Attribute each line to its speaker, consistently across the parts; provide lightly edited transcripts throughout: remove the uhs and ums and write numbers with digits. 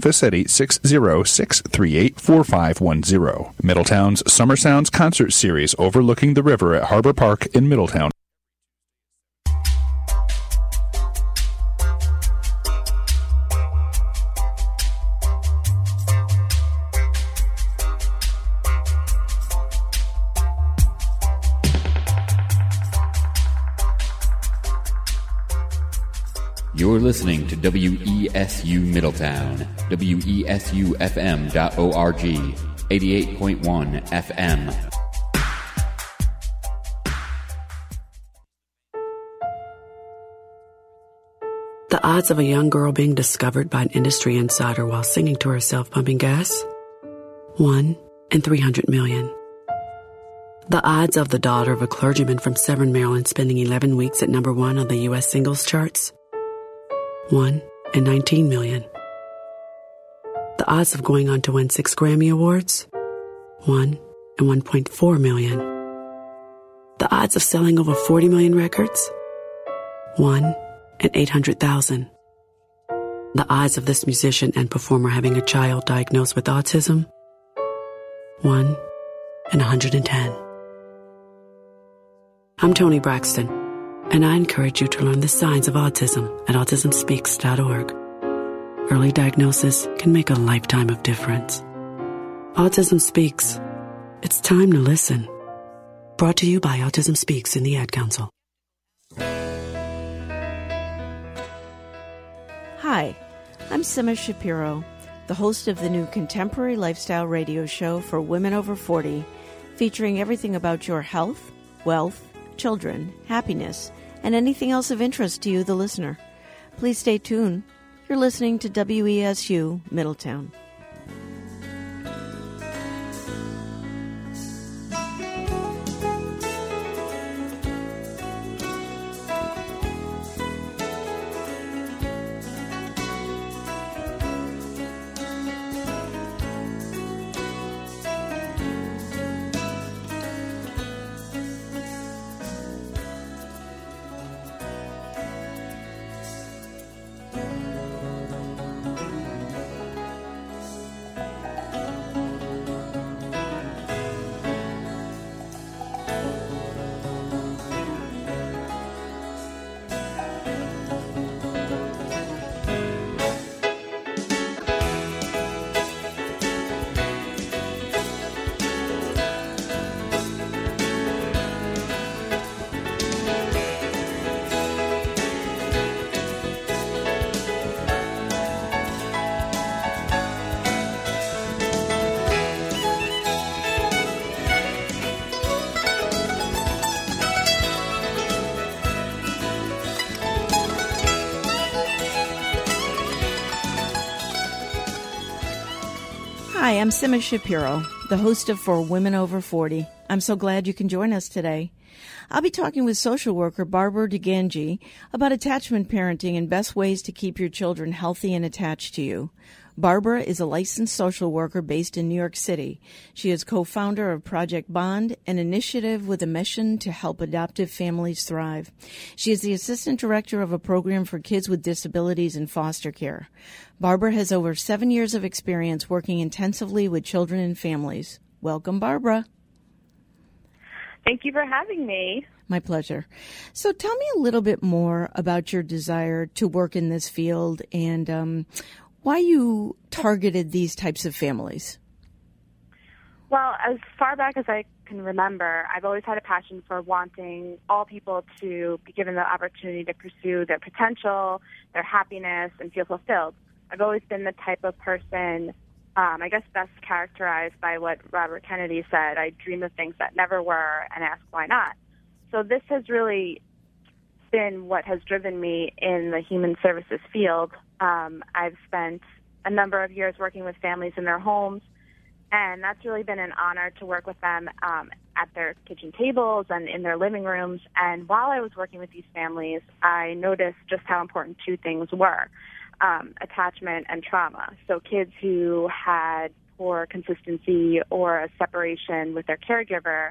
Speaker 1: office at 860-638-4510. Middletown's Summer Sounds Concert Series overlooking the river at Harbor Park in Middletown.
Speaker 2: You're listening to WESU Middletown, WESUFM.org, 88.1 FM.
Speaker 3: The odds of a young girl being discovered by an industry insider while singing to herself pumping gas? 1 in 300 million. The odds of the daughter of a clergyman from Severn, Maryland spending 11 weeks at number 1 on the U.S. singles charts? 1 in 19 million. The odds of going on to win 6 Grammy Awards? 1 in 1.4 million. The odds of selling over 40 million records? 1 in 800,000. The odds of this musician and performer having a child diagnosed with autism? 1 in 110. I'm Toni Braxton, and I encourage you to learn the signs of autism at autismspeaks.org. Early diagnosis can make a lifetime of difference. Autism Speaks. It's time to listen. Brought to you by Autism Speaks and the Ad Council.
Speaker 4: Hi, I'm Sima Shapiro, the host of the new contemporary lifestyle radio show for women over 40, featuring everything about your health, wealth, children, happiness, and anything else of interest to you, the listener. Please stay tuned. You're listening to WESU Middletown. Hi, I'm Sima Shapiro, the host of For Women Over 40. I'm so glad you can join us today. I'll be talking with social worker Barbara DeGangi about attachment parenting and best ways to keep your children healthy and attached to you. Barbara is a licensed social worker based in New York City. She is co-founder of Project Bond, an initiative with a mission to help adoptive families thrive. She is the assistant director of a program for kids with disabilities in foster care. Barbara has over 7 years of experience working intensively with children and families. Welcome, Barbara.
Speaker 5: Thank you for having me.
Speaker 4: My pleasure. So tell me a little bit more about your desire to work in this field and why you targeted these types of families.
Speaker 5: Well, as far back as I can remember, I've always had a passion for wanting all people to be given the opportunity to pursue their potential, their happiness, and feel fulfilled. I've always been the type of person, I guess best characterized by what Robert Kennedy said, I dream of things that never were and ask why not. So this has really been what has driven me in the human services field. I've spent a number of years working with families in their homes, and that's really been an honor to work with them at their kitchen tables and in their living rooms. And while I was working with these families, I noticed just how important two things were, attachment and trauma. So kids who had poor consistency or a separation with their caregiver,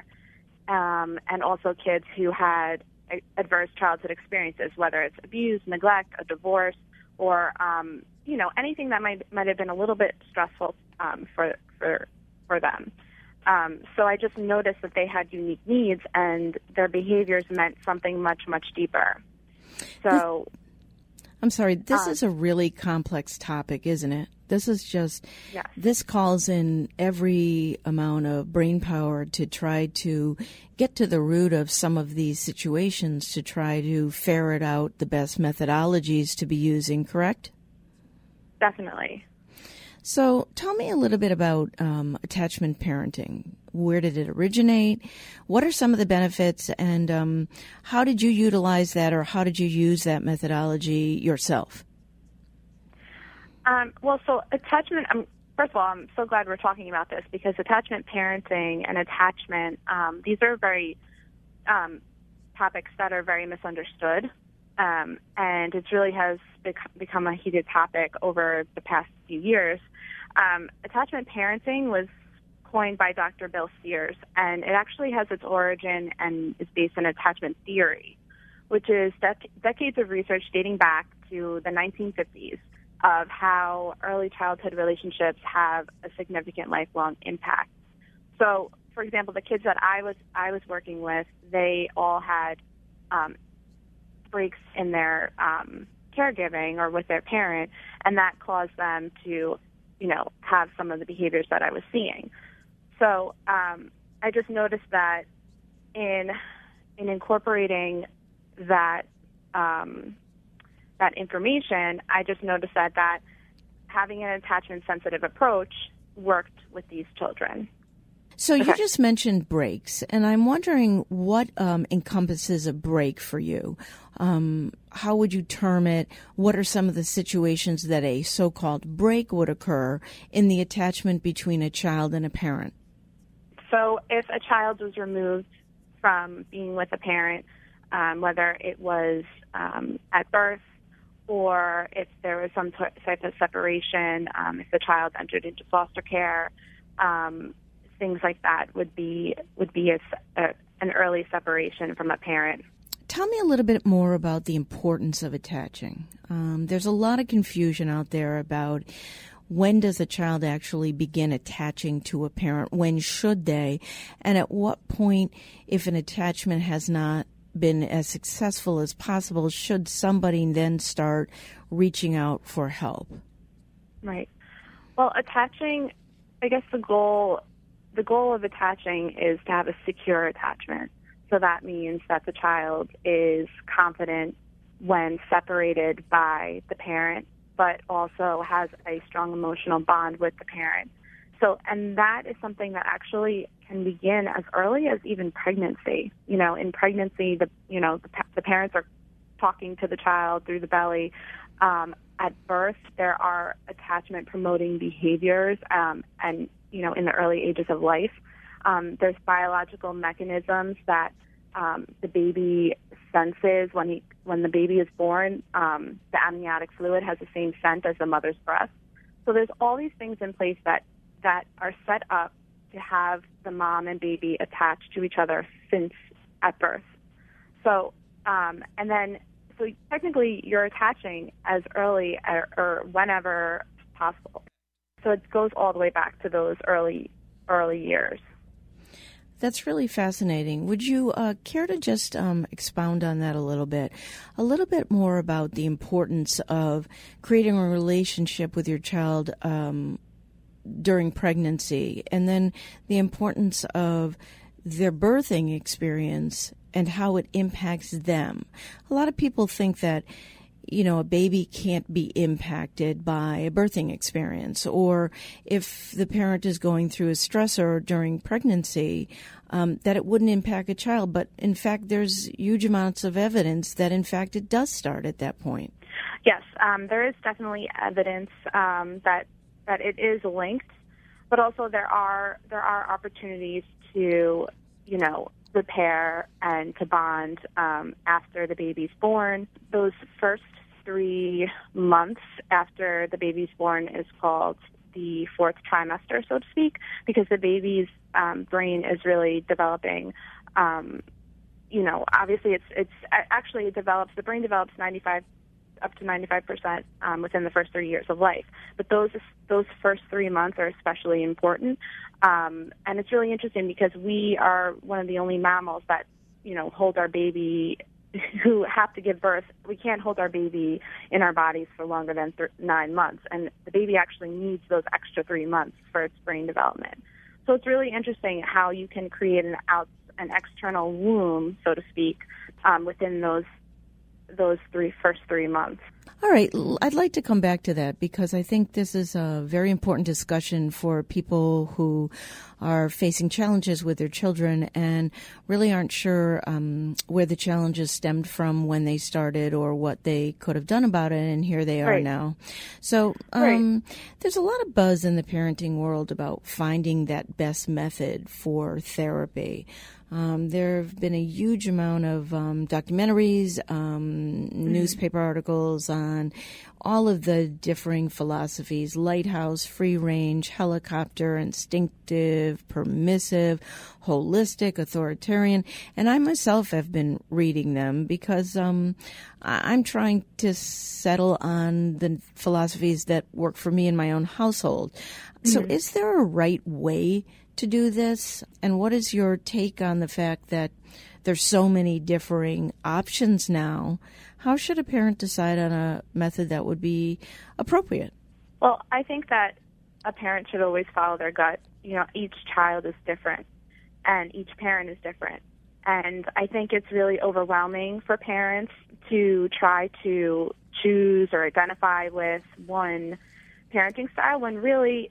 Speaker 5: and also kids who had adverse childhood experiences, whether it's abuse, neglect, a divorce, or anything that might have been a little bit stressful for them. So I just noticed that they had unique needs, and their behaviors meant something much, much deeper. So,
Speaker 4: I'm sorry, this is a really complex topic, isn't it? This is just,
Speaker 5: yes.
Speaker 4: This calls in every amount of brain power to try to get to the root of some of these situations, to try to ferret out the best methodologies to be using, correct?
Speaker 5: Definitely.
Speaker 4: So tell me a little bit about attachment parenting. Where did it originate? What are some of the benefits? And how did you utilize that, or how did you use that methodology yourself?
Speaker 5: So attachment, first of all, I'm so glad we're talking about this, because attachment parenting and attachment, these are very topics that are very misunderstood. And it really has become a heated topic over the past few years. Attachment parenting was coined by Dr. Bill Sears, and it actually has its origin and is based on attachment theory, which is decades of research dating back to the 1950s of how early childhood relationships have a significant lifelong impact. So, for example, the kids that I was working with, they all had breaks in their caregiving or with their parent, and that caused them to, have some of the behaviors that I was seeing. So I just noticed that in incorporating that information, I just noticed that having an attachment-sensitive approach worked with these children.
Speaker 4: So you just mentioned breaks, and I'm wondering what encompasses a break for you. How would you term it? What are some of the situations that a so-called break would occur in the attachment between a child and a parent?
Speaker 5: So if a child was removed from being with a parent, whether it was at birth or if there was some type of separation, if the child entered into foster care, things like that would be an early separation from a parent.
Speaker 4: Tell me a little bit more about the importance of attaching. There's a lot of confusion out there about when does a child actually begin attaching to a parent, when should they, and at what point, if an attachment has not been as successful as possible, should somebody then start reaching out for help? Right.
Speaker 5: Well, attaching, I guess the goal of attaching is to have a secure attachment. So that means that the child is confident when separated by the parent, but also has a strong emotional bond with the parent. So, and that is something that actually can begin as early as even pregnancy. In pregnancy, the parents are talking to the child through the belly. At birth, there are attachment-promoting behaviors, and in the early ages of life, there's biological mechanisms that the baby senses when the baby is born. The amniotic fluid has the same scent as the mother's breast. So there's all these things in place that are set up to have the mom and baby attached to each other since at birth. So so technically you're attaching as early or whenever possible. So it goes all the way back to those early years.
Speaker 4: That's really fascinating. Would you care to just expound on that a little bit more about the importance of creating a relationship with your child during pregnancy, and then the importance of their birthing experience and how it impacts them? A lot of people think that a baby can't be impacted by a birthing experience, or if the parent is going through a stressor during pregnancy, that it wouldn't impact a child. But in fact, there's huge amounts of evidence that in fact it does start at that point.
Speaker 5: Yes, there is definitely evidence that it is linked, but also there are opportunities to repair and to bond after the baby's born. Those first 3 months after the baby's born is called the fourth trimester, so to speak, because the baby's brain is really developing. Obviously, the brain develops 95% up to 95% within the first 3 years of life. But those first 3 months are especially important. And it's really interesting because we are one of the only mammals that, hold our baby, who have to give birth. We can't hold our baby in our bodies for longer than 9 months. And the baby actually needs those extra 3 months for its brain development. So it's really interesting how you can create an external womb, so to speak, within those first 3 months.
Speaker 4: All right. I'd like to come back to that because I think this is a very important discussion for people who are facing challenges with their children and really aren't sure where the challenges stemmed from when they started or what they could have done about it, and here they are now. So there's a lot of buzz in the parenting world about finding that best method for therapy. There have been a huge amount of documentaries, newspaper articles on all of the differing philosophies: lighthouse, free range, helicopter, instinctive, permissive, holistic, authoritarian. And I myself have been reading them because I'm trying to settle on the philosophies that work for me in my own household. So is there a right way to do this? And what is your take on the fact that there's so many differing options now? How should a parent decide on a method that would be appropriate?
Speaker 5: Well, I think that a parent should always follow their gut. Each child is different and each parent is different. And I think it's really overwhelming for parents to try to choose or identify with one parenting style when really,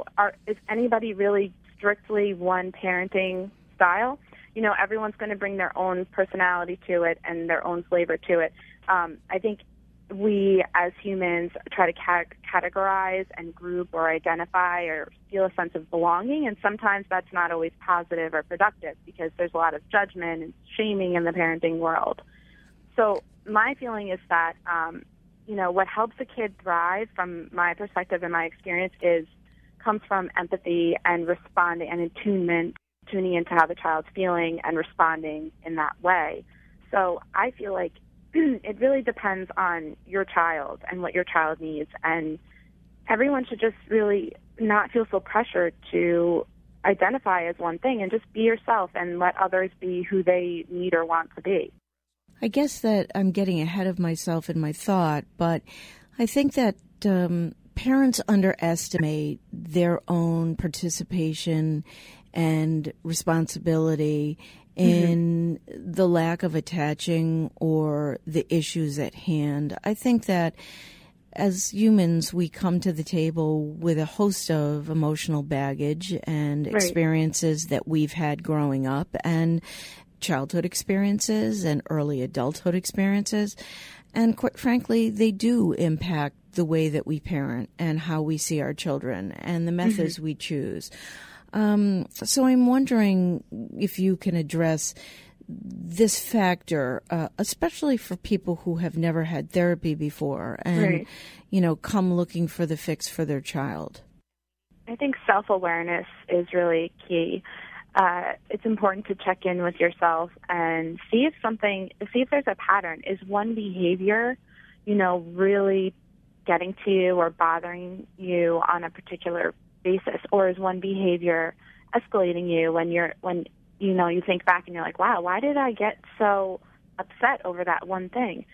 Speaker 5: is anybody really strictly one parenting style? Everyone's going to bring their own personality to it and their own flavor to it. I think we as humans try to categorize and group or identify or feel a sense of belonging, and sometimes that's not always positive or productive because there's a lot of judgment and shaming in the parenting world. So my feeling is that, what helps a kid thrive from my perspective and my experience comes from empathy and responding and attunement, tuning into how the child's feeling and responding in that way. So I feel like it really depends on your child and what your child needs, and everyone should just really not feel so pressured to identify as one thing and just be yourself and let others be who they need or want to be.
Speaker 4: I guess that I'm getting ahead of myself in my thought, but I think that parents underestimate their own participation and responsibility in the lack of attaching or the issues at hand. I think that as humans, we come to the table with a host of emotional baggage and experiences that we've had growing up, and childhood experiences and early adulthood experiences. And quite frankly, they do impact the way that we parent and how we see our children and the methods we choose. So I'm wondering if you can address this factor, especially for people who have never had therapy before and, come looking for the fix for their child.
Speaker 5: I think self-awareness is really key. It's important to check in with yourself and see if there's a pattern. Is one behavior, really getting to you or bothering you on a particular basis, or is one behavior escalating you when you think back and you're like, wow, why did I get so upset over that one thing?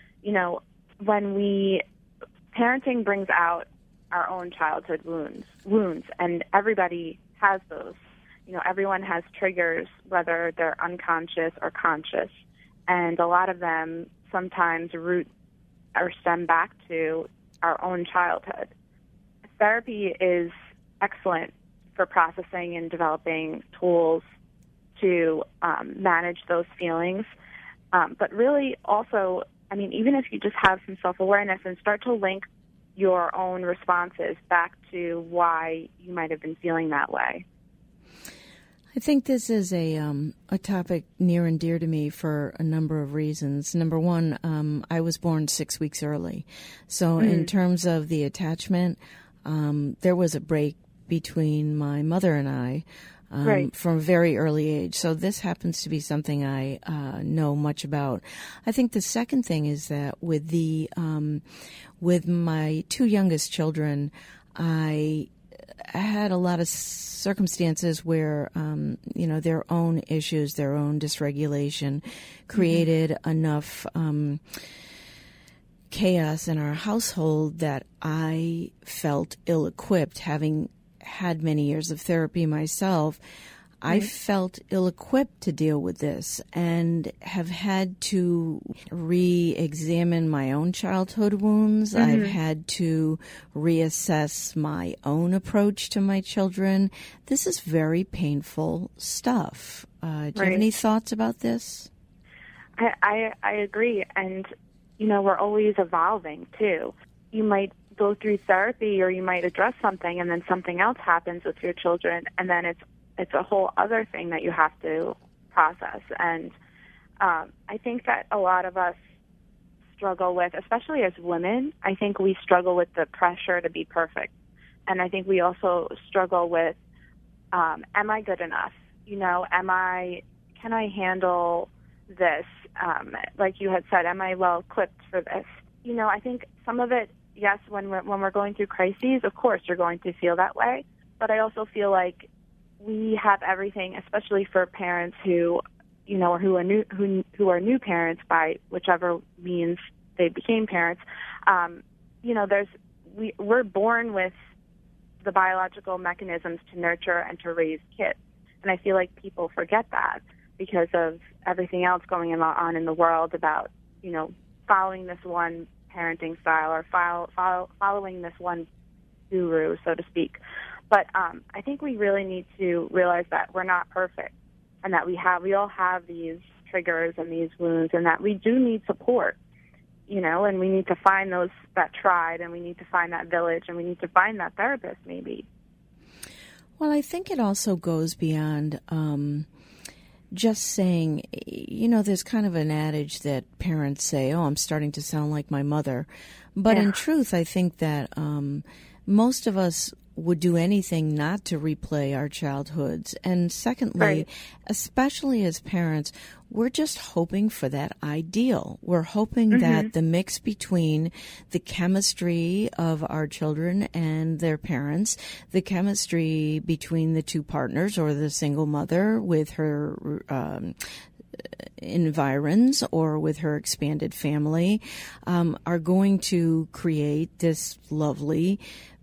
Speaker 5: Parenting brings out our own childhood wounds, and everybody has those. Everyone has triggers, whether they're unconscious or conscious, and a lot of them sometimes root or stem back to our own childhood. Therapy is excellent for processing and developing tools to manage those feelings. But really also, even if you just have some self-awareness and start to link your own responses back to why you might have been feeling that way.
Speaker 4: I think this is a topic near and dear to me for a number of reasons. Number one, I was born 6 weeks early. So in terms of the attachment, there was a break between my mother and I Right. From a very early age. So this happens to be something I know much about. I think the second thing is that with with my two youngest children, I had a lot of circumstances where, their own issues, their own dysregulation created enough chaos in our household that I felt ill-equipped, having had many years of therapy myself. I felt ill-equipped to deal with this and have had to re-examine my own childhood wounds. I've had to reassess my own approach to my children. This is very painful stuff. Do you have any thoughts about this?
Speaker 5: I agree. And, we're always evolving, too. You might go through therapy or you might address something and then something else happens with your children, and then it's a whole other thing that you have to process. And I think that a lot of us struggle with, especially as women, I think we struggle with the pressure to be perfect. And I think we also struggle with, am I good enough? Can I handle this? Like you had said, am I well equipped for this? I think some of it, yes, when we're going through crises, of course you're going to feel that way. But I also feel like we have everything, especially for parents who are new parents by whichever means they became parents. We're born with the biological mechanisms to nurture and to raise kids, and I feel like people forget that because of everything else going on in the world about following this one parenting style or following this one guru, so to speak. But I think we really need to realize that we're not perfect and that we all have these triggers and these wounds, and that we do need support, and we need to find that tribe, and we need to find that village, and we need to find that therapist maybe.
Speaker 4: Well, I think it also goes beyond just saying, there's kind of an adage that parents say, oh, I'm starting to sound like my mother. But in truth, I think that most of us would do anything not to replay our childhoods. And secondly, especially as parents, we're just hoping for that ideal. We're hoping that the mix between the chemistry of our children and their parents, the chemistry between the two partners or the single mother with her environs or with her expanded family, are going to create this lovely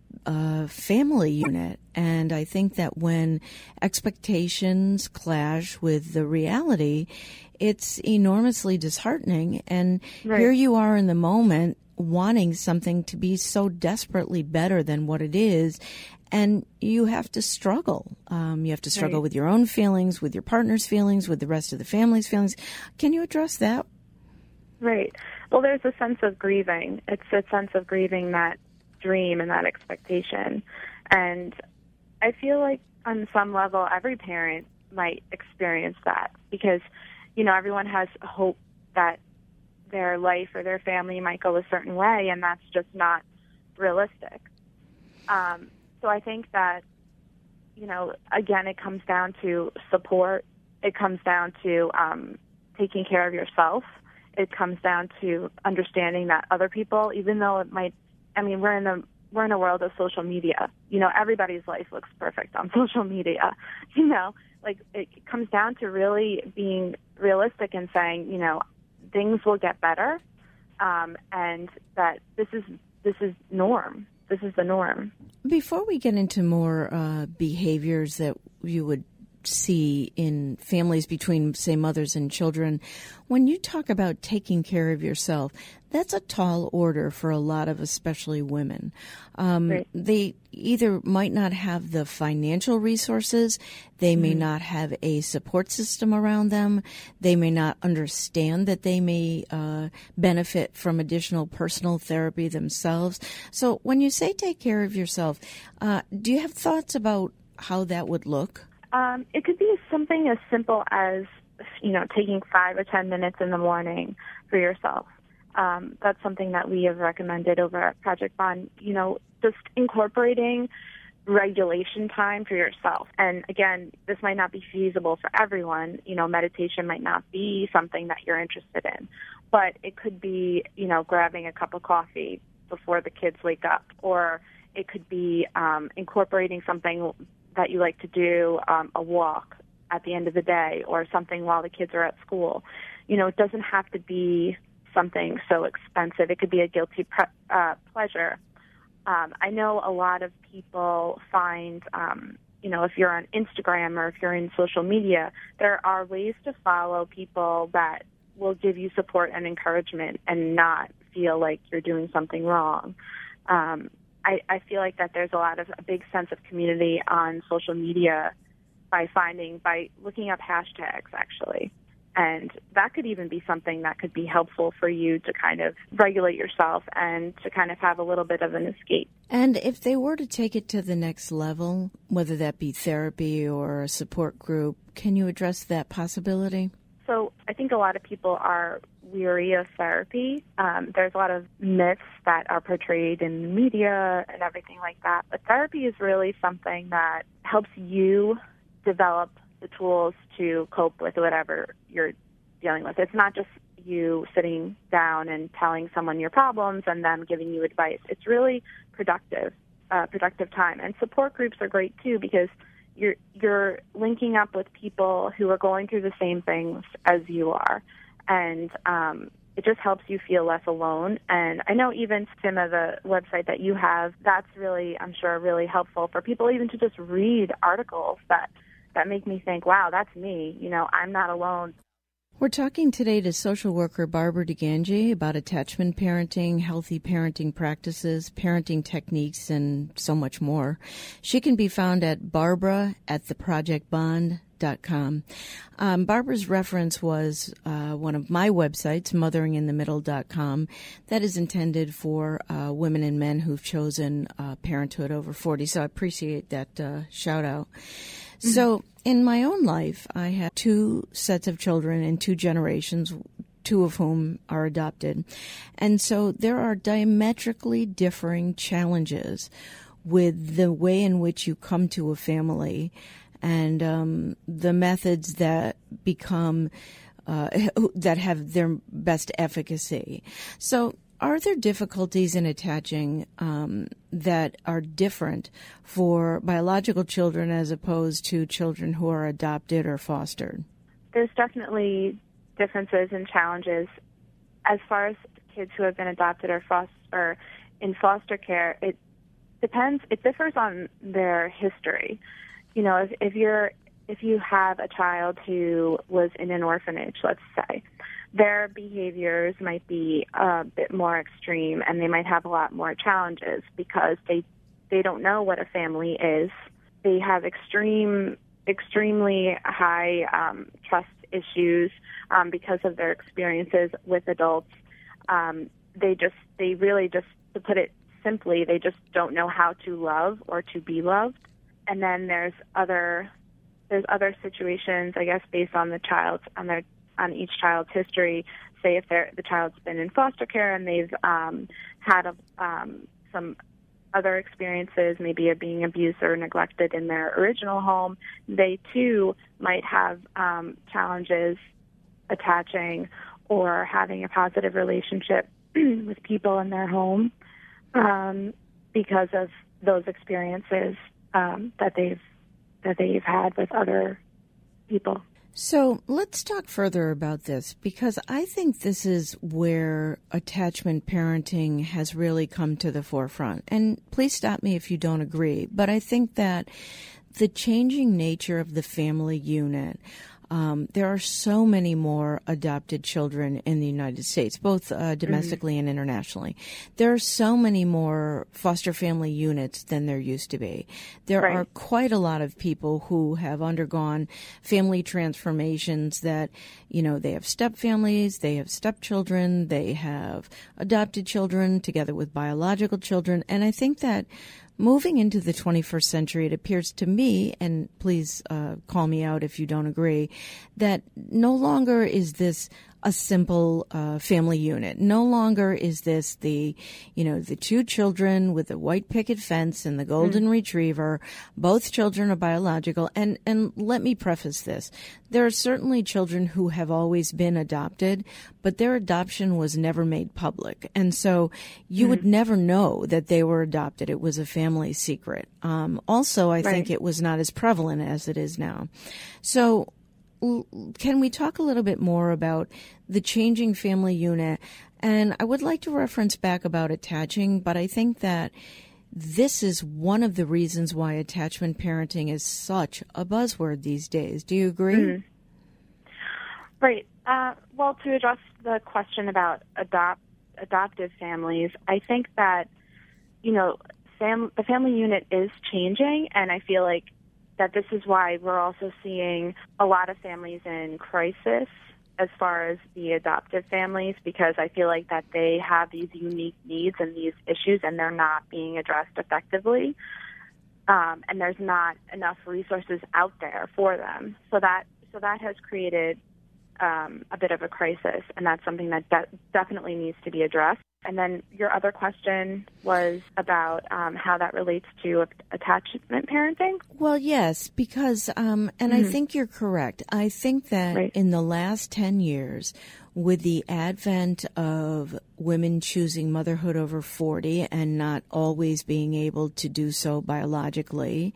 Speaker 4: family unit. And I think that when expectations clash with the reality, it's enormously disheartening. And here you are in the moment wanting something to be so desperately better than what it is. And you have to struggle. You have to struggle with your own feelings, with your partner's feelings, with the rest of the family's feelings. Can you address that?
Speaker 5: Right. Well, there's a sense of grieving. It's a sense of grieving that dream and that expectation. And I feel like on some level every parent might experience that because, everyone has hope that their life or their family might go a certain way, and that's just not realistic. So I think that, again, it comes down to support. It comes down to taking care of yourself. It comes down to understanding that other people, even though it might, we're in a world of social media. Everybody's life looks perfect on social media. It comes down to really being realistic and saying, things will get better, and that this is norm. This is the norm.
Speaker 4: Before we get into more behaviors that you would see in families between, say, mothers and children, when you talk about taking care of yourself, that's a tall order for a lot of especially women. They either might not have the financial resources, they may not have a support system around them, they may not understand that they may benefit from additional personal therapy themselves. So when you say take care of yourself, do you have thoughts about how that would look?
Speaker 5: It could be something as simple as, taking 5 or 10 minutes in the morning for yourself. That's something that we have recommended over at Project Bond. Just incorporating regulation time for yourself. And again, this might not be feasible for everyone. Meditation might not be something that you're interested in, but it could be, grabbing a cup of coffee before the kids wake up, or it could be incorporating something that you like to do, a walk at the end of the day, or something while the kids are at school. It doesn't have to be something so expensive. It could be a guilty pleasure. I know a lot of people find, if you're on Instagram or if you're in social media, there are ways to follow people that will give you support and encouragement and not feel like you're doing something wrong. I feel like that there's a big sense of community on social media by looking up hashtags, actually. And that could even be something that could be helpful for you to kind of regulate yourself and to kind of have a little bit of an escape.
Speaker 4: And if they were to take it to the next level, whether that be therapy or a support group, can you address that possibility?
Speaker 5: So I think a lot of people are weary of therapy. There's a lot of myths that are portrayed in the media and everything like that. But therapy is really something that helps you develop the tools to cope with whatever you're dealing with. It's not just you sitting down and telling someone your problems and them giving you advice. It's really productive time. And support groups are great too, because you're linking up with people who are going through the same things as you are. And it just helps you feel less alone. And I know even, Sima, the website that you have, that's really, I'm sure, really helpful for people even to just read articles that make me think, wow, that's me. I'm not alone.
Speaker 4: We're talking today to social worker Barbara DeGangi about attachment parenting, healthy parenting practices, parenting techniques, and so much more. She can be found at barbara@theprojectbond.com. Barbara's reference was one of my websites, motheringinthemiddle.com, that is intended for women and men who've chosen parenthood over 40. So I appreciate that shout out. Mm-hmm. So in my own life, I have 2 sets of children in 2 generations, 2 of whom are adopted. And so there are diametrically differing challenges with the way in which you come to a family and the methods that become that have their best efficacy. So are there difficulties in attaching that are different for biological children as opposed to children who are adopted or fostered?
Speaker 5: There's definitely differences and challenges. As far as kids who have been adopted or in foster care, it depends. It differs on their history. If you have a child who was in an orphanage, let's say, their behaviors might be a bit more extreme, and they might have a lot more challenges because they don't know what a family is. They have extremely high trust issues because of their experiences with adults. They really just, to put it simply, they just don't know how to love or to be loved. And then there's other situations, I guess, based on the child's on each child's history. Say if the child's been in foster care and they've had some other experiences, maybe of being abused or neglected in their original home, they too might have challenges attaching or having a positive relationship with people in their home because of those experiences that they've had with other people.
Speaker 4: So let's talk further about this, because I think this is where attachment parenting has really come to the forefront. And please stop me if you don't agree, but I think that the changing nature of the family unit, there are so many more adopted children in the United States, both domestically and internationally. There are so many more foster family units than there used to be. There are quite a lot of people who have undergone family transformations that, they have step families, they have stepchildren, they have adopted children together with biological children. And I think that moving into the 21st century, it appears to me, and please call me out if you don't agree, that no longer is this a simple family unit. No longer is this the two children with the white picket fence and the golden retriever. Both children are biological. And let me preface this. There are certainly children who have always been adopted, but their adoption was never made public. And so you would never know that they were adopted. It was a family secret. Also, I think it was not as prevalent as it is now. So can we talk a little bit more about the changing family unit? And I would like to reference back about attaching, but I think that this is one of the reasons why attachment parenting is such a buzzword these days. Do you agree?
Speaker 5: Mm-hmm. Right. Well, to address the question about adoptive families, I think that, the family unit is changing, and I feel like that this is why we're also seeing a lot of families in crisis as far as the adoptive families, because I feel like that they have these unique needs and these issues, and they're not being addressed effectively. And there's not enough resources out there for them. So that has created a bit of a crisis, and that's something that definitely needs to be addressed. And then your other question was about how that relates to attachment parenting?
Speaker 4: Well, yes, because, I think you're correct. I think that in the last 10 years, with the advent of women choosing motherhood over 40 and not always being able to do so biologically,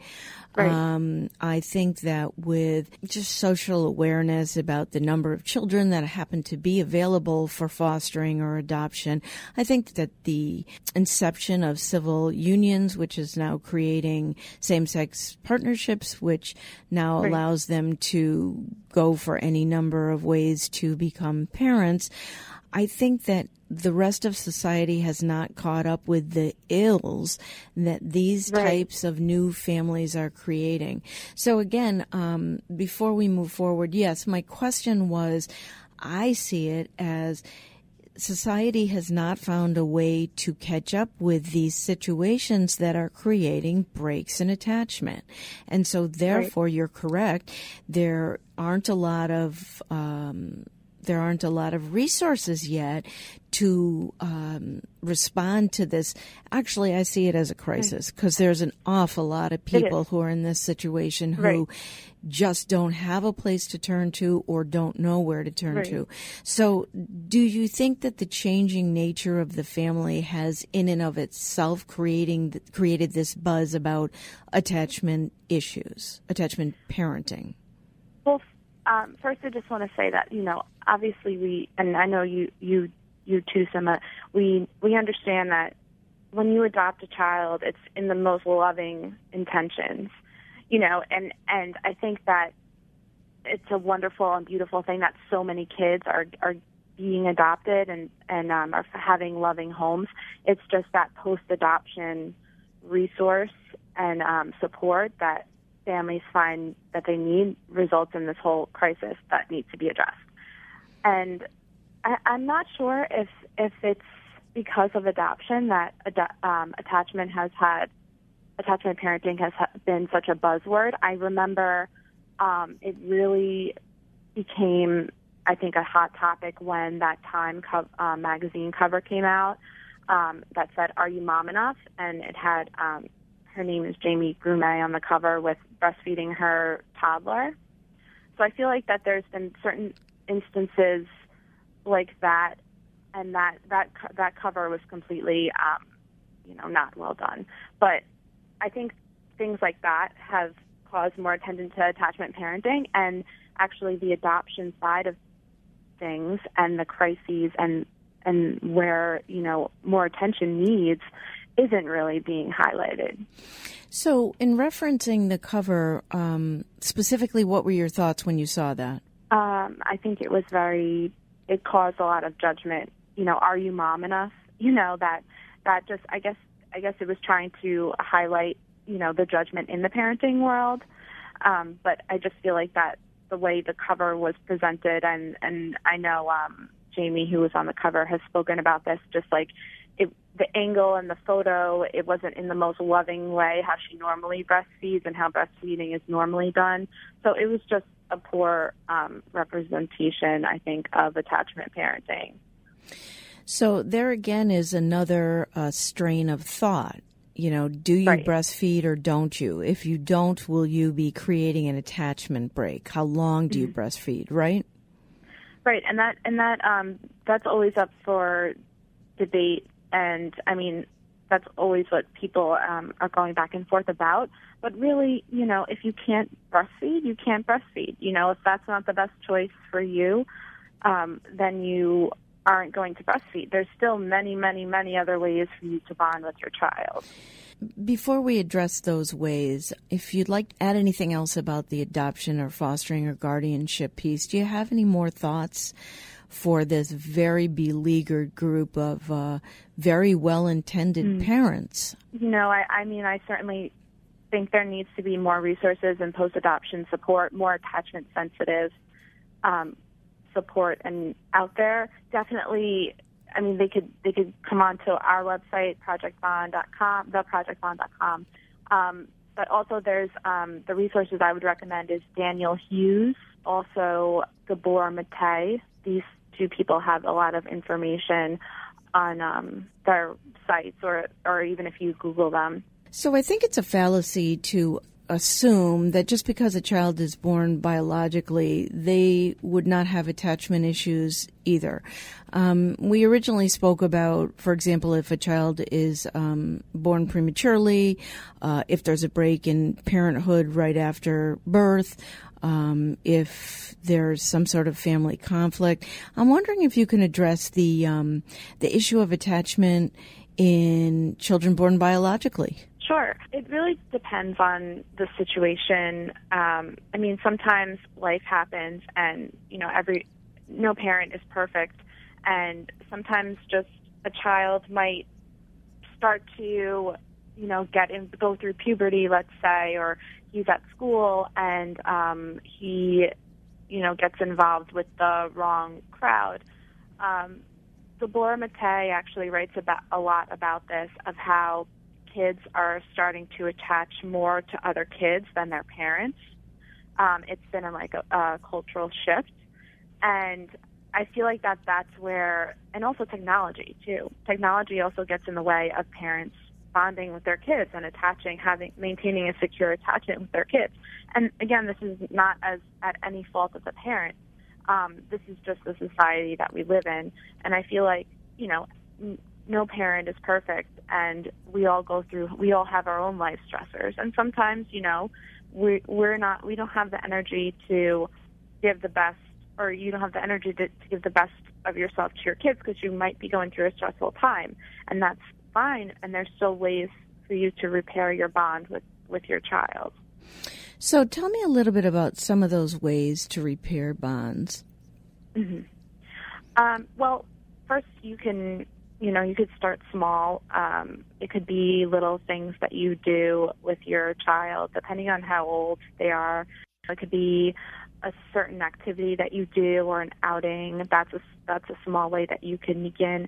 Speaker 4: I think that with just social awareness about the number of children that happen to be available for fostering or adoption, I think that the inception of civil unions, which is now creating same-sex partnerships, which now allows them to go for any number of ways to become parents, I think that the rest of society has not caught up with the ills that these types of new families are creating. So again, before we move forward, yes, my question was, I see it as society has not found a way to catch up with these situations that are creating breaks in attachment. And so therefore, you're correct, there aren't a lot of resources yet to respond to this. Actually, I see it as a crisis because there's an awful lot of people who are in this situation who just don't have a place to turn to or don't know where to turn to. So do you think that the changing nature of the family has in and of itself created this buzz about attachment issues, attachment parenting?
Speaker 5: Well, first, I just want to say that, obviously and I know you too, Sima, we understand that when you adopt a child, it's in the most loving intentions, and I think that it's a wonderful and beautiful thing that so many kids are being adopted and are having loving homes. It's just that post-adoption resource and support that families find that they need results in this whole crisis that needs to be addressed. And I'm not sure if it's because of adoption that attachment parenting has been such a buzzword. I remember it really became, I think, a hot topic when that Time magazine cover came out that said, "Are you mom enough?" And it had her name is Jamie Grumet on the cover with breastfeeding her toddler. So I feel like that there's been certain instances like that, and that cover was completely, not well done. But I think things like that have caused more attention to attachment parenting, and actually the adoption side of things and the crises and where, more attention needs isn't really being highlighted.
Speaker 4: So in referencing the cover, specifically, what were your thoughts when you saw that?
Speaker 5: I think it caused a lot of judgment. Are you mom enough? That just, I guess it was trying to highlight, the judgment in the parenting world. But I just feel like that the way the cover was presented, and I know Jamie, who was on the cover, has spoken about this, just like the angle and the photo, it wasn't in the most loving way, how she normally breastfeeds and how breastfeeding is normally done. So it was just a poor representation, I think, of attachment parenting.
Speaker 4: So there again is another strain of thought. You know, do you
Speaker 5: Right.
Speaker 4: breastfeed or don't you? If you don't, will you be creating an attachment break? How long do you breastfeed, right?
Speaker 5: Right, and that's always up for debate, and I mean that's always what people are going back and forth about. But really, you know, if you can't breastfeed, you can't breastfeed. You know, if that's not the best choice for you, then you aren't going to breastfeed. There's still many, many, many other ways for you to bond with your child.
Speaker 4: Before we address those ways, if you'd like to add anything else about the adoption or fostering or guardianship piece, do you have any more thoughts for this very beleaguered group of very well-intended parents?
Speaker 5: You know, I mean, I certainly think there needs to be more resources and post-adoption support, more attachment-sensitive support and out there. Definitely, I mean, they could come on to our website, projectbond.com, theprojectbond.com. But also there's the resources I would recommend is Daniel Hughes, also Gabor Mate. These two people have a lot of information on their sites or even if you Google them.
Speaker 4: So I think it's a fallacy to assume that just because a child is born biologically, they would not have attachment issues either. We originally spoke about, for example, if a child is born prematurely, if there's a break in parenthood right after birth, if there's some sort of family conflict. I'm wondering if you can address the issue of attachment in children born biologically.
Speaker 5: Sure. It really depends on the situation. I mean, sometimes life happens and, you know, no parent is perfect. And sometimes just a child might start to, you know, go through puberty, let's say, or he's at school and he, you know, gets involved with the wrong crowd. Gabor Mate actually writes a lot about this, of how kids are starting to attach more to other kids than their parents. It's been a cultural shift. And I feel like that's where, and also technology too. Technology also gets in the way of parents bonding with their kids and maintaining a secure attachment with their kids. And again, this is not at any fault of the parent. This is just the society that we live in. And I feel like, you know, no parent is perfect, and we all have our own life stressors. And sometimes, you know, we don't have the energy to give the best, or you don't have the energy to give the best of yourself to your kids because you might be going through a stressful time. And that's fine. And there's still ways for you to repair your bond with your child.
Speaker 4: So tell me a little bit about some of those ways to repair bonds.
Speaker 5: Mm-hmm. Well, first you could start small. It could be little things that you do with your child, depending on how old they are. It could be a certain activity that you do or an outing. That's a small way that you can begin.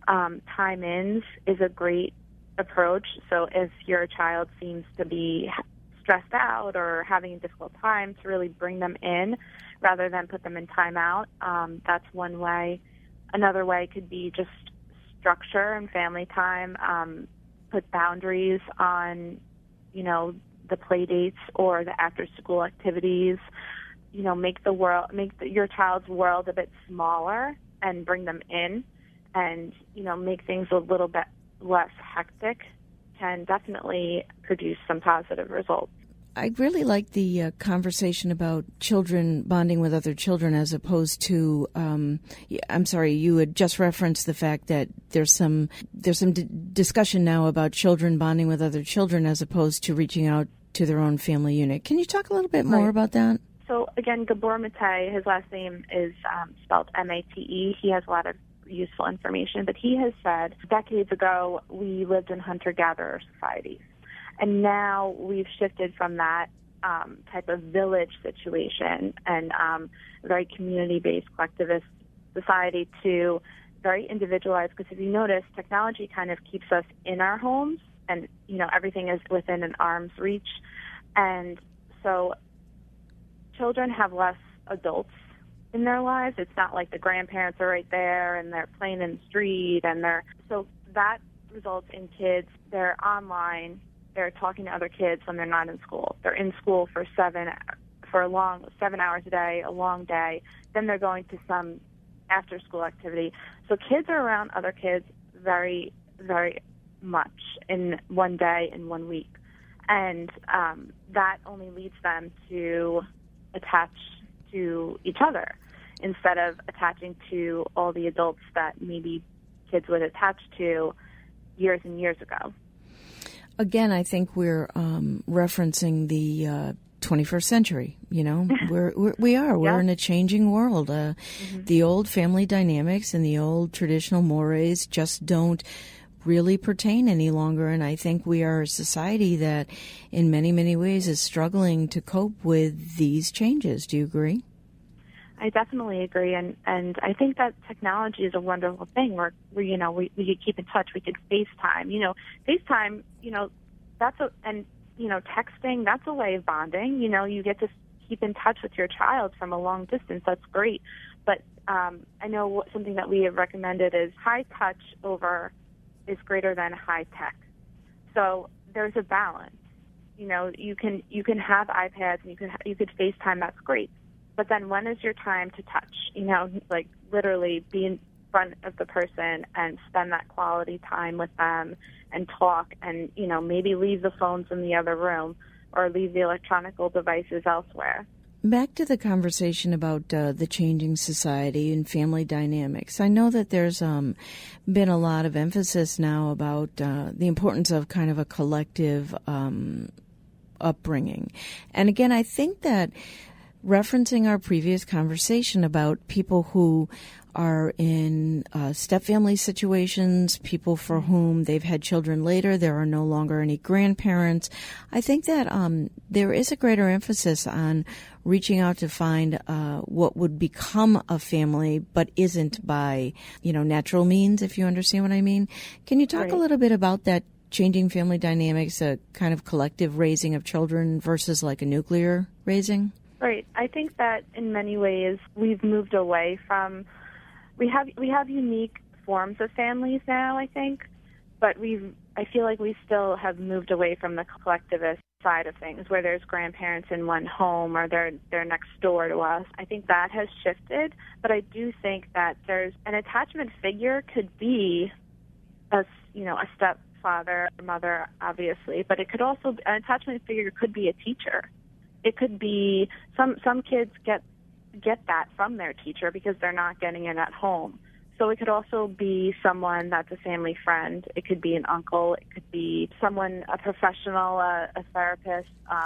Speaker 5: Time-ins is a great approach. So if your child seems to be stressed out or having a difficult time, to really bring them in rather than put them in timeout. That's one way. Another way could be just structure and family time. Put boundaries on, you know, the play dates or the after-school activities. You know, make your child's world a bit smaller and bring them in, and you know, make things a little bit less hectic. Can definitely produce some positive results.
Speaker 4: I really like the conversation about children bonding with other children as opposed to, I'm sorry, you had just referenced the fact that there's some discussion now about children bonding with other children as opposed to reaching out to their own family unit. Can you talk a little bit more about that?
Speaker 5: So again, Gabor Mate, his last name is spelled Mate. He has a lot of useful information, but he has said decades ago we lived in hunter-gatherer societies. And now we've shifted from that type of village situation and very community-based collectivist society to very individualized. Because if you notice, technology kind of keeps us in our homes, and you know everything is within an arm's reach. And so children have less adults in their lives. It's not like the grandparents are right there and they're playing in the street, so that results in kids, they're online, they're talking to other kids when they're not in school. They're in school for 7 hours a day, a long day. Then they're going to some after-school activity. So kids are around other kids very, very much in one day, in 1 week. And that only leads them to attach to each other instead of attaching to all the adults that maybe kids would attach to years and years ago.
Speaker 4: Again, I think we're referencing the 21st century. You know, we're in a changing world. The old family dynamics and the old traditional mores just don't really pertain any longer. And I think we are a society that in many, many ways is struggling to cope with these changes. Do you agree?
Speaker 5: I definitely agree, and I think that technology is a wonderful thing. We could keep in touch. We could FaceTime. FaceTime. Texting. That's a way of bonding. You get to keep in touch with your child from a long distance. That's great. But I know something that we have recommended is high touch is greater than high tech. So there's a balance. You can have iPads and you could FaceTime. That's great. But then when is your time to touch? Like literally be in front of the person and spend that quality time with them and talk and, maybe leave the phones in the other room or leave the electronic devices elsewhere.
Speaker 4: Back to the conversation about the changing society and family dynamics. I know that there's been a lot of emphasis now about the importance of kind of a collective upbringing. And again, I think that referencing our previous conversation about people who are in step-family situations, people for whom they've had children later, there are no longer any grandparents. I think that there is a greater emphasis on reaching out to find what would become a family, but isn't by, natural means, if you understand what I mean. Can you talk a little bit about that changing family dynamics, a kind of collective raising of children versus like a nuclear raising?
Speaker 5: Right. I think that in many ways we've moved away from we have unique forms of families now, I think, but I feel like we still have moved away from the collectivist side of things where there's grandparents in one home or they're next door to us. I think that has shifted, but I do think that there's an attachment figure could be a stepfather or mother, obviously, but it could also an attachment figure could be a teacher. It could be some kids get that from their teacher because they're not getting it at home. So it could also be someone that's a family friend. It could be an uncle. It could be someone, a professional, a therapist.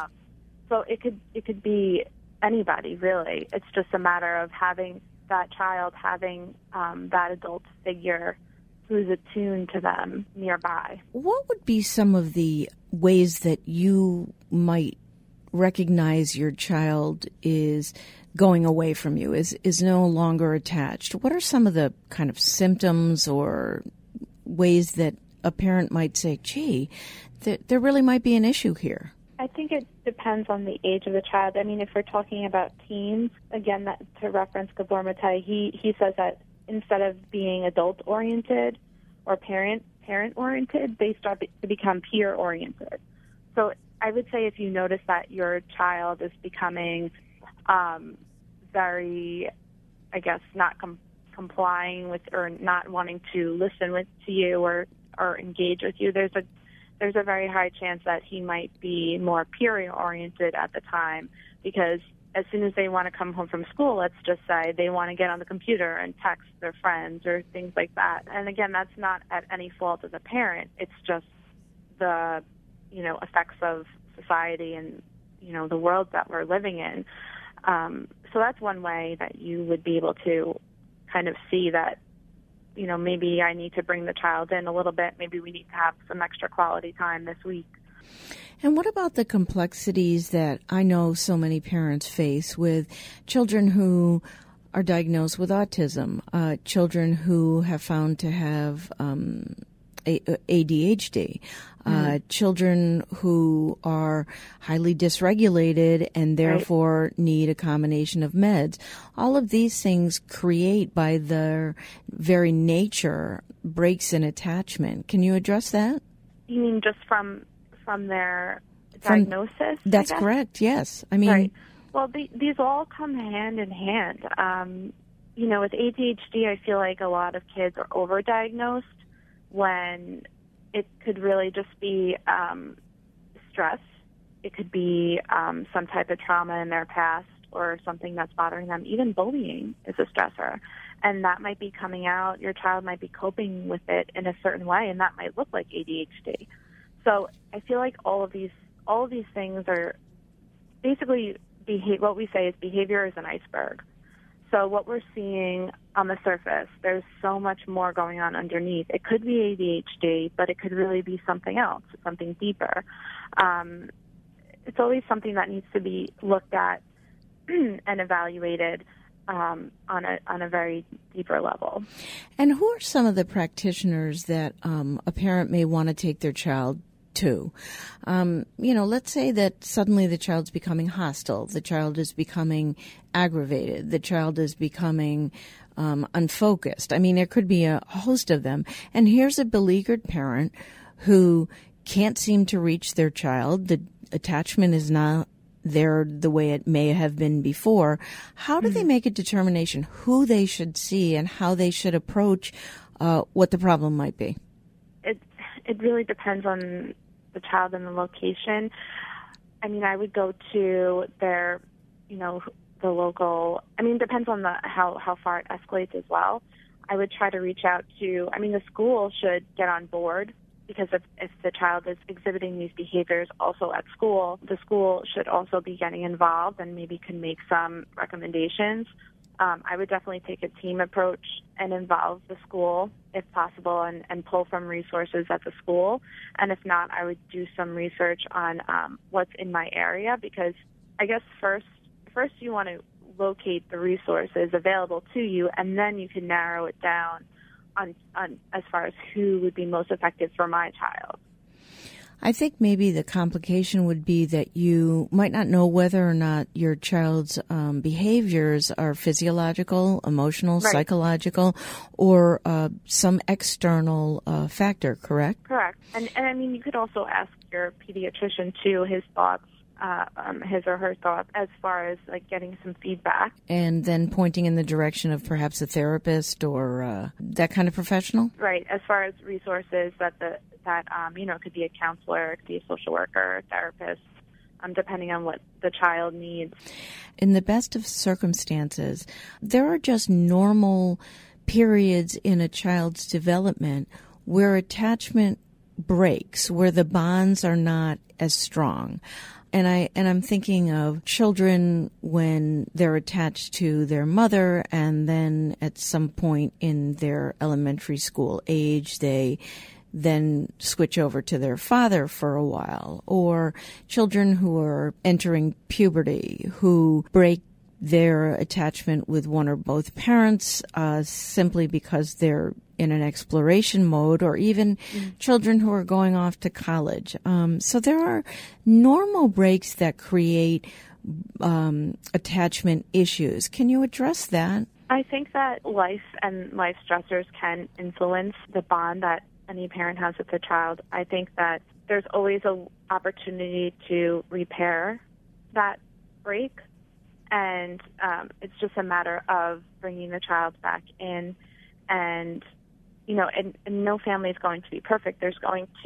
Speaker 5: So it could be anybody, really. It's just a matter of having that child, having that adult figure who's attuned to them nearby.
Speaker 4: What would be some of the ways that you might recognize your child is going away from you, is no longer attached? What are some of the kind of symptoms or ways that a parent might say, gee, there really might be an issue here?
Speaker 5: I think it depends on the age of the child. I mean, if we're talking about teens, again, to reference Gabor Maté, he says that instead of being adult-oriented or parent-oriented, they start to become peer-oriented. So I would say if you notice that your child is becoming very, I guess, not complying with or not wanting to listen to you or engage with you, there's a very high chance that he might be more peer-oriented at the time, because as soon as they want to come home from school, let's just say they want to get on the computer and text their friends or things like that. And again, that's not at any fault of the parent. It's just the effects of society and the world that we're living in. So that's one way that you would be able to kind of see that, maybe I need to bring the child in a little bit. Maybe we need to have some extra quality time this week.
Speaker 4: And what about the complexities that I know so many parents face with children who are diagnosed with autism, children who have found to have ADHD, children who are highly dysregulated and therefore need a combination of meds. All of these things create, by their very nature, breaks in attachment. Can you address that?
Speaker 5: You mean just from their diagnosis?
Speaker 4: That's correct, yes. I mean,
Speaker 5: right. Well, these all come hand in hand. With ADHD, I feel like a lot of kids are overdiagnosed when it could really just be stress. It could be some type of trauma in their past or something that's bothering them. Even bullying is a stressor. And that might be coming out. Your child might be coping with it in a certain way, and that might look like ADHD. So I feel like all of these things are basically what we say is behavior is an iceberg. So what we're seeing on the surface, there's so much more going on underneath. It could be ADHD, but it could really be something else, something deeper. It's always something that needs to be looked at and evaluated on a very deeper level.
Speaker 4: And who are some of the practitioners that a parent may want to take their child to? Let's say that suddenly the child's becoming hostile, the child is becoming aggravated, the child is becoming unfocused. I mean, there could be a host of them. And here's a beleaguered parent who can't seem to reach their child. The attachment is not there the way it may have been before. How do they make a determination who they should see and how they should approach what the problem might be?
Speaker 5: It really depends on the child and the location. I mean, I would go to their, the local. I mean, it depends on how far it escalates as well. I would try to reach out to. I mean, the school should get on board, because if the child is exhibiting these behaviors also at school, the school should also be getting involved and maybe can make some recommendations. I would definitely take a team approach and involve the school if possible and pull from resources at the school. And if not, I would do some research on what's in my area, because I guess first you want to locate the resources available to you, and then you can narrow it down on as far as who would be most effective for my child.
Speaker 4: I think maybe the complication would be that you might not know whether or not your child's behaviors are physiological, emotional, psychological, or some external factor, correct?
Speaker 5: Correct. And I mean, you could also ask your pediatrician, too, his thoughts, his or her thoughts as far as like getting some feedback.
Speaker 4: And then pointing in the direction of perhaps a therapist or that kind of professional?
Speaker 5: Right. As far as resources that it could be a counselor, it could be a social worker, a therapist, depending on what the child needs.
Speaker 4: In the best of circumstances, there are just normal periods in a child's development where attachment breaks, where the bonds are not as strong. And I'm thinking of children when they're attached to their mother, and then at some point in their elementary school age, they then switch over to their father for a while, or children who are entering puberty who break their attachment with one or both parents simply because they're in an exploration mode, or even children who are going off to college. So there are normal breaks that create attachment issues. Can you address that?
Speaker 5: I think that life and life stressors can influence the bond that any parent has with their child. I think that there's always an opportunity to repair that break, and it's just a matter of bringing the child back in. And and no family is going to be perfect. There's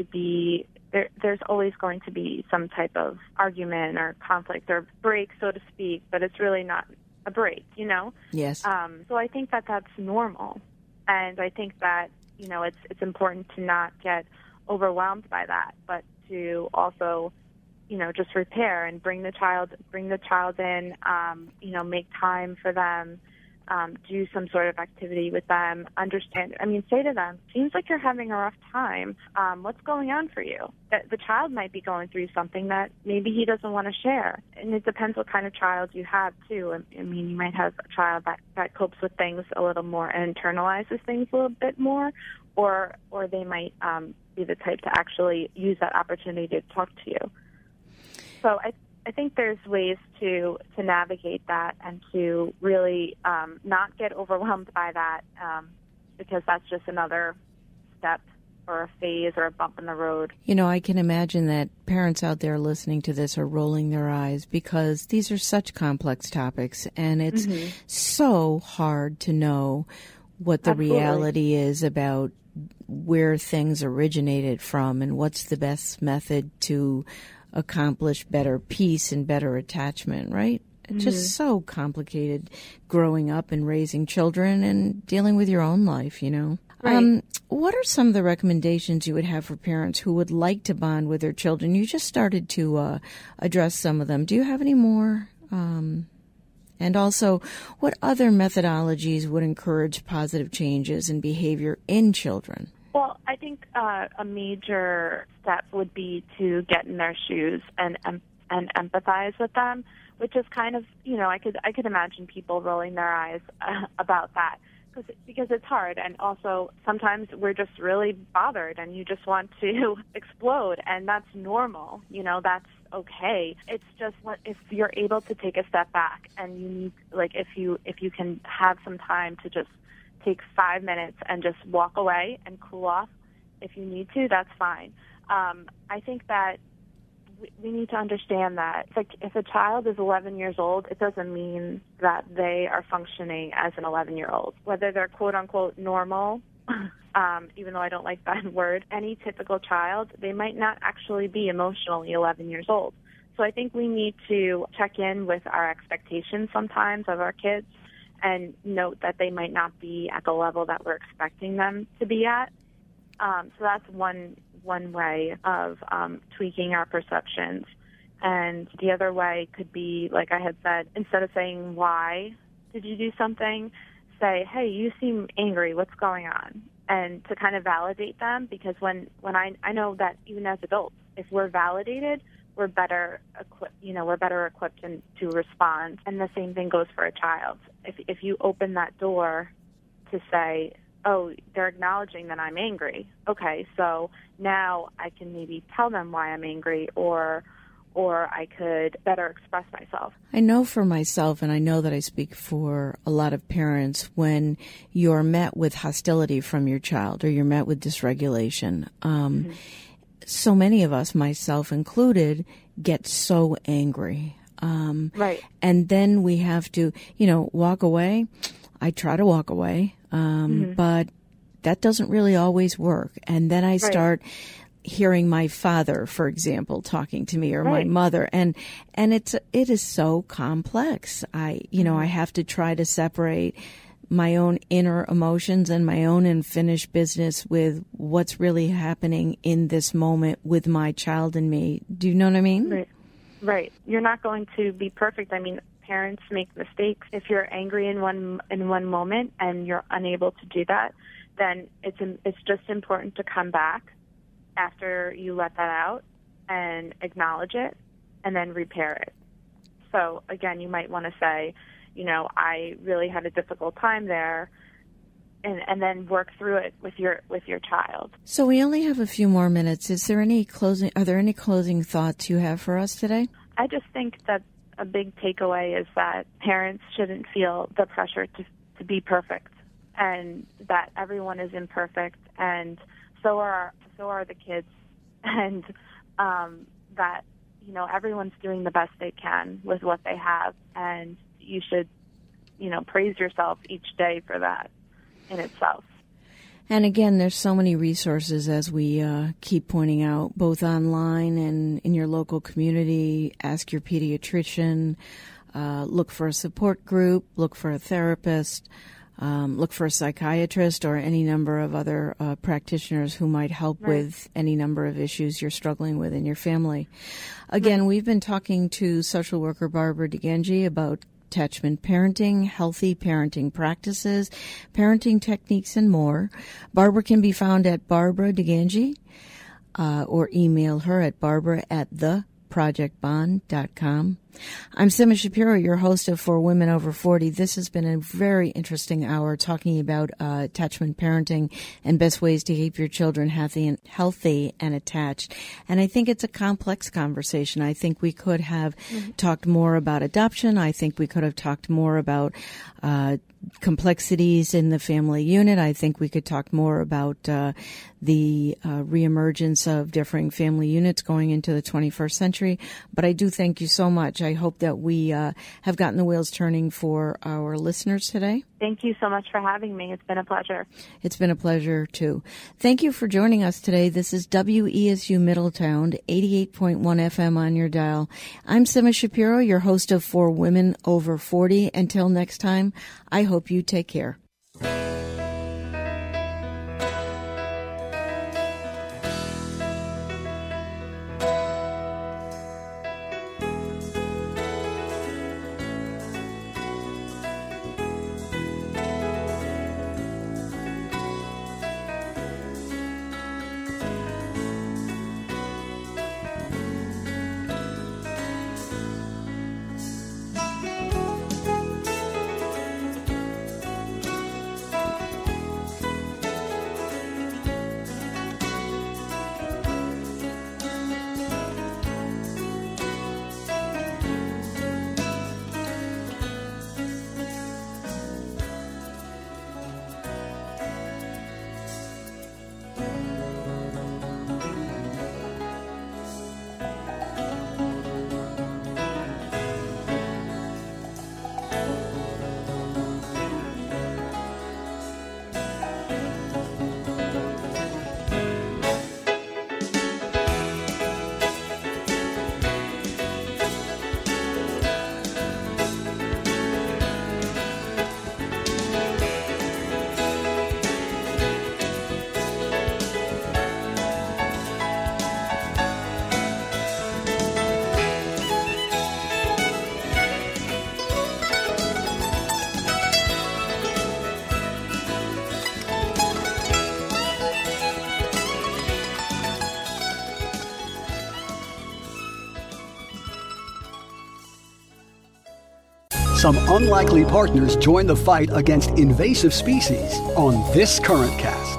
Speaker 5: always going to be some type of argument or conflict or break, so to speak, but it's really not a break,
Speaker 4: Yes.
Speaker 5: So I think that that's normal, and I think that it's important to not get overwhelmed by that, but to also just repair and bring the child in, make time for them, do some sort of activity with them, say to them, seems like you're having a rough time. What's going on for you? The child might be going through something that maybe he doesn't want to share. And it depends what kind of child you have, too. I mean, you might have a child that copes with things a little more and internalizes things a little bit more, or they might be the type to actually use that opportunity to talk to you. So I think there's ways to navigate that and to really not get overwhelmed by that because that's just another step or a phase or a bump in the road.
Speaker 4: You know, I can imagine that parents out there listening to this are rolling their eyes because these are such complex topics, and it's so hard to know what the reality is about where things originated from and what's the best method to accomplish better peace and better attachment, right? It's just so complicated growing up and raising children and dealing with your own life, you know.
Speaker 5: Right.
Speaker 4: What are some of the recommendations you would have for parents who would like to bond with their children? You just started to address some of them. Do you have any more? And also, what other methodologies would encourage positive changes in behavior in children?
Speaker 5: Well, I think a major step would be to get in their shoes and empathize with them, which is kind of, you know, I could imagine people rolling their eyes about that because it's hard, and also sometimes we're just really bothered and you just want to explode, and that's normal, you know, that's okay. It's just if you're able to take a step back and you need, like, if you can have some time to just take 5 minutes and just walk away and cool off if you need to, that's fine. I think that we need to understand that if a child is 11 years old, it doesn't mean that they are functioning as an 11-year-old. Whether they're quote-unquote normal, even though I don't like that word, any typical child, they might not actually be emotionally 11 years old. So I think we need to check in with our expectations sometimes of our kids and note that they might not be at the level that we're expecting them to be at. So that's one way of tweaking our perceptions. And the other way could be, like I had said, instead of saying, why did you do something, say, hey, you seem angry, what's going on? And to kind of validate them, because when I know that even as adults, if we're validated, we're better equipped to respond. And the same thing goes for a child. If you open that door to say, oh, they're acknowledging that I'm angry. Okay, so now I can maybe tell them why I'm angry, or I could better express myself.
Speaker 4: I know for myself, and I know that I speak for a lot of parents, when you're met with hostility from your child or you're met with dysregulation, so many of us, myself included, get so angry.
Speaker 5: Right.
Speaker 4: And then we have to, walk away. I try to walk away, but that doesn't really always work. And then I start hearing my father, for example, talking to me, or my mother, and it is so complex. I have to try to separate my own inner emotions and my own unfinished business with what's really happening in this moment with my child and me. Do you know what I mean?
Speaker 5: Right. You're not going to be perfect. I mean, parents make mistakes. If you're angry in one moment and you're unable to do that, then it's just important to come back after you let that out and acknowledge it and then repair it. So again, you might want to say, I really had a difficult time there, and then work through it with your child.
Speaker 4: So we only have a few more minutes. Are there any closing thoughts you have for us today?
Speaker 5: I just think that a big takeaway is that parents shouldn't feel the pressure to be perfect, and that everyone is imperfect, and so are the kids, and that everyone's doing the best they can with what they have, and you should praise yourself each day for that in itself.
Speaker 4: And again, there's so many resources, as we keep pointing out, both online and in your local community. Ask your pediatrician, look for a support group, look for a therapist, look for a psychiatrist or any number of other practitioners who might help with any number of issues you're struggling with in your family. Again, we've been talking to social worker Barbara DeGangi about attachment parenting, healthy parenting practices, parenting techniques, and more. Barbara can be found at Barbara DeGangi, or email her at barbara@theprojectbond.com. I'm Sima Shapiro, your host of For Women Over 40. This has been a very interesting hour talking about attachment parenting and best ways to keep your children healthy and attached. And I think it's a complex conversation. I think we could have talked more about adoption. I think we could have talked more about complexities in the family unit. I think we could talk more about the reemergence of differing family units going into the 21st century. But I do thank you so much. I hope that we have gotten the wheels turning for our listeners today.
Speaker 5: Thank you so much for having me. It's been a pleasure.
Speaker 4: It's been a pleasure, too. Thank you for joining us today. This is WESU Middletown, 88.1 FM on your dial. I'm Sima Shapiro, your host of For Women Over 40. Until next time, I hope you take care.
Speaker 6: Some unlikely partners join the fight against invasive species on this current cast.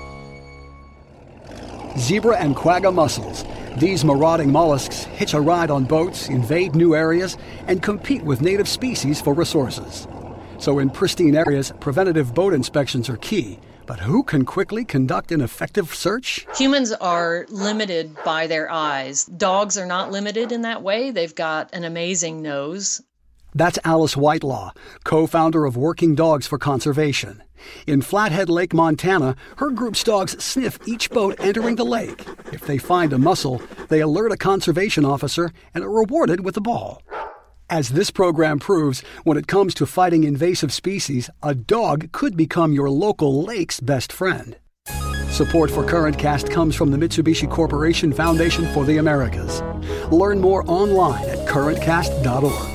Speaker 6: Zebra and quagga mussels. These marauding mollusks hitch a ride on boats, invade new areas, and compete with native species for resources. So in pristine areas, preventative boat inspections are key. But who can quickly conduct an effective search?
Speaker 7: Humans are limited by their eyes. Dogs are not limited in that way. They've got an amazing nose.
Speaker 6: That's Alice Whitelaw, co-founder of Working Dogs for Conservation. In Flathead Lake, Montana, her group's dogs sniff each boat entering the lake. If they find a mussel, they alert a conservation officer and are rewarded with a ball. As this program proves, when it comes to fighting invasive species, a dog could become your local lake's best friend. Support for Current Cast comes from the Mitsubishi Corporation Foundation for the Americas. Learn more online at currentcast.org.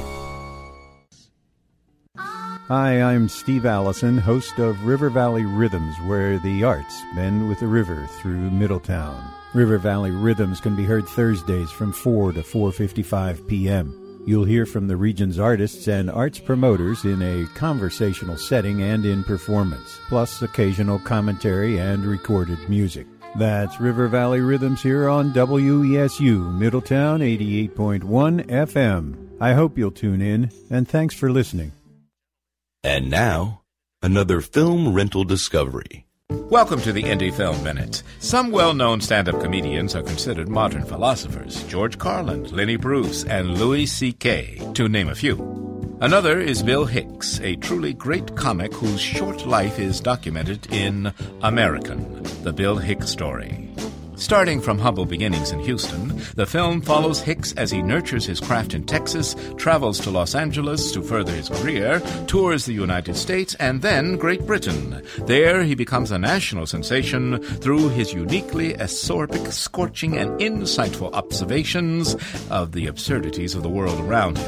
Speaker 8: Hi, I'm Steve Allison, host of River Valley Rhythms, where the arts bend with the river through Middletown. River Valley Rhythms can be heard Thursdays from 4 to 4:55 p.m. You'll hear from the region's artists and arts promoters in a conversational setting and in performance, plus occasional commentary and recorded music. That's River Valley Rhythms here on WESU Middletown 88.1 FM. I hope you'll tune in, and thanks for listening.
Speaker 9: And now, another film rental discovery.
Speaker 10: Welcome to the Indie Film Minute. Some well-known stand-up comedians are considered modern philosophers. George Carlin, Lenny Bruce, and Louis C.K., to name a few. Another is Bill Hicks, a truly great comic whose short life is documented in American, the Bill Hicks Story. Starting from humble beginnings in Houston, the film follows Hicks as he nurtures his craft in Texas, travels to Los Angeles to further his career, tours the United States, and then Great Britain. There he becomes a national sensation through his uniquely acerbic, scorching, and insightful observations of the absurdities of the world around him.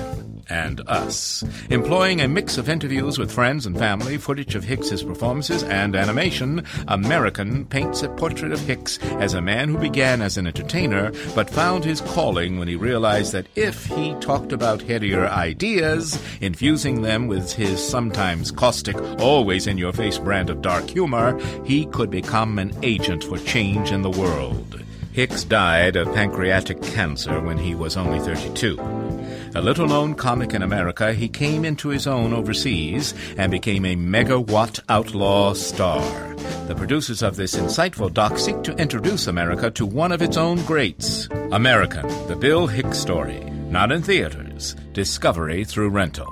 Speaker 10: and Us. Employing a mix of interviews with friends and family, footage of Hicks's performances, and animation, American paints a portrait of Hicks as a man who began as an entertainer but found his calling when he realized that if he talked about headier ideas, infusing them with his sometimes caustic, always in-your-face brand of dark humor, he could become an agent for change in the world. Hicks died of pancreatic cancer when he was only 32. A little-known comic in America, he came into his own overseas and became a megawatt outlaw star. The producers of this insightful doc seek to introduce America to one of its own greats. American, the Bill Hicks story. Not in theaters. Discovery through rental.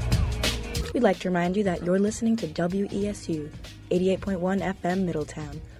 Speaker 11: We'd like to remind you that you're listening to WESU 88.1 FM Middletown,